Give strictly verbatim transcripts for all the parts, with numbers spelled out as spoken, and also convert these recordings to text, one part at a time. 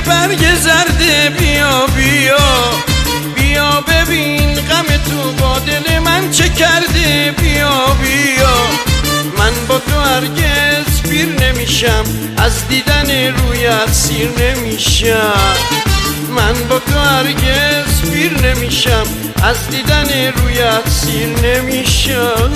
برگ زرده بیا بیا بیا ببین غم تو با دل من چه کرده بیا بیا من با تو هرگز پیر نمیشم از دیدن رویت سیر نمیشم من با تو هرگز پیر نمیشم از دیدن رویت سیر نمیشم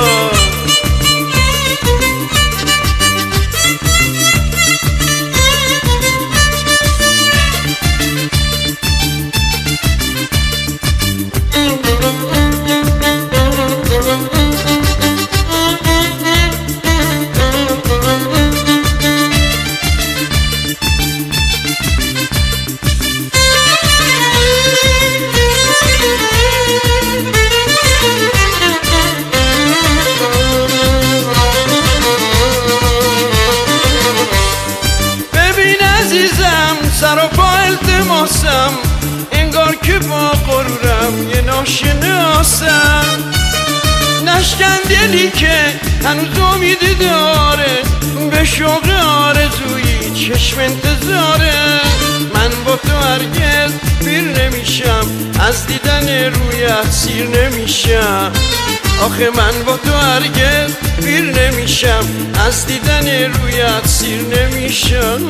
سر و پا التماسم انگار که با غرورم یه ناشناسم نشکن دلی که هنوز امیدی داره به شوق آرزویی چشم انتظاره من با تو هرگز پیر نمیشم از دیدن رویت سیر نمیشم آخه من با تو هرگز پیر نمیشم از دیدن رویت سیر نمیشم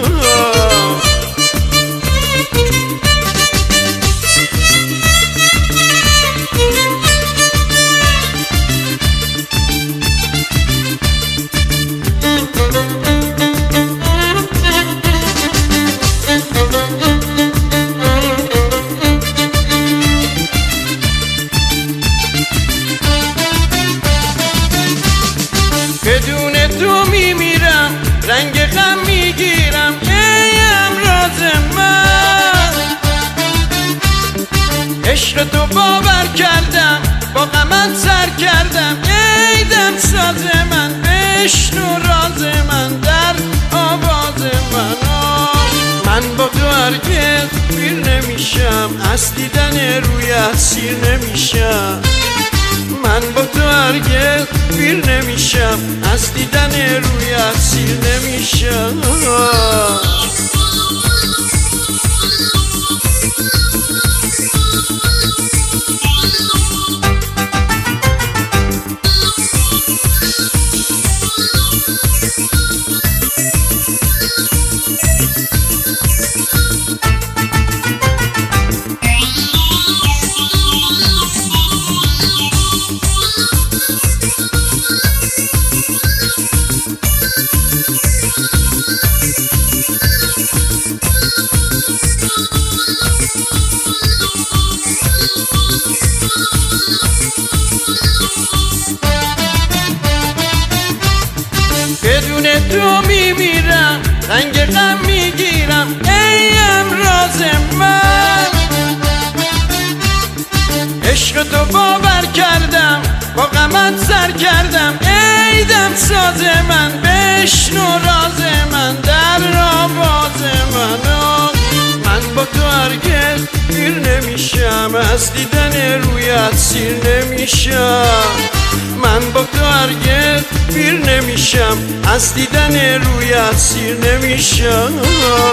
بدون تو میمیرم رنگ غم میگیرم ای امراض من عشق تو باور کردم با غمت سر کردم ای دمساز من بشنو راز من در آواز من من با تو هرگز پیر نمیشم از دیدن رویت سیر نمیشم من با تو هرگز پیر نمیشم از دیدن رویت سیر نمیشم بدون تو میمیرم رنگ غم میگیرم ای امراض من عشق تو باور کردم با غمت سر کردم ای دمساز من بشنو راز من در آواز من من با تو هرگز پیر نمیشم از دیدن رویت سیر نمیشم من با تو هرگز پیر نمیشم از دیدن رویت سیر نمیشم